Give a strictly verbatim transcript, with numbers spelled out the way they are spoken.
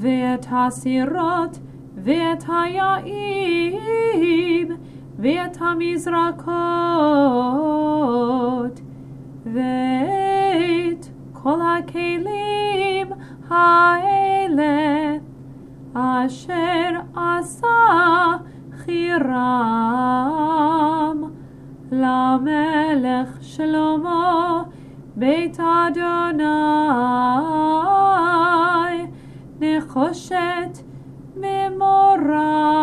ואת הסירות, ואת היעים, ואת המזרקות, ואת כל הכלים האלה, אשר עשה חירם למלך שלמה בית אדוני, נחושת ממורה